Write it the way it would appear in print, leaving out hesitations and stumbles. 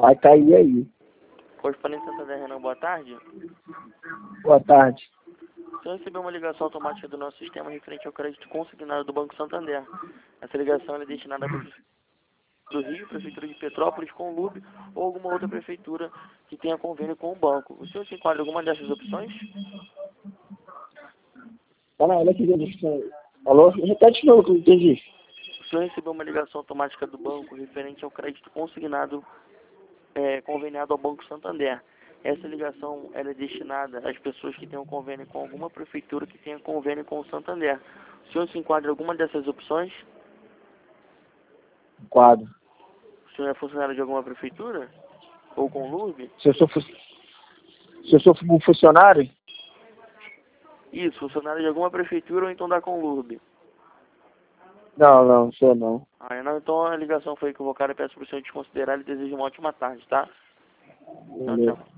Vai cair aí. Correspondente Santander Renan, boa tarde. Boa tarde. O senhor recebeu uma ligação automática do nosso sistema referente ao crédito consignado do Banco Santander. Essa ligação é destinada à Prefeitura do Rio, Prefeitura de Petrópolis, Conlube ou alguma outra prefeitura que tenha convênio com o banco. O senhor se enquadra em alguma dessas opções? Olha aqui, alô? Repete de novo o que eu entendi. O senhor recebeu uma ligação automática do banco referente ao crédito consignado conveniado ao Banco Santander. Essa ligação ela é destinada às pessoas que tenham convênio com alguma prefeitura que tenha convênio com o Santander. O senhor se enquadra em alguma dessas opções? Quadro. O senhor é funcionário de alguma prefeitura? Ou Conlube? Se eu sou um funcionário? Isso, funcionário de alguma prefeitura ou então da Conlube. Não, sou não. Não, então a ligação foi equivocada. Peço para o senhor desconsiderar e desejo uma ótima tarde, tá? Tchau, tchau.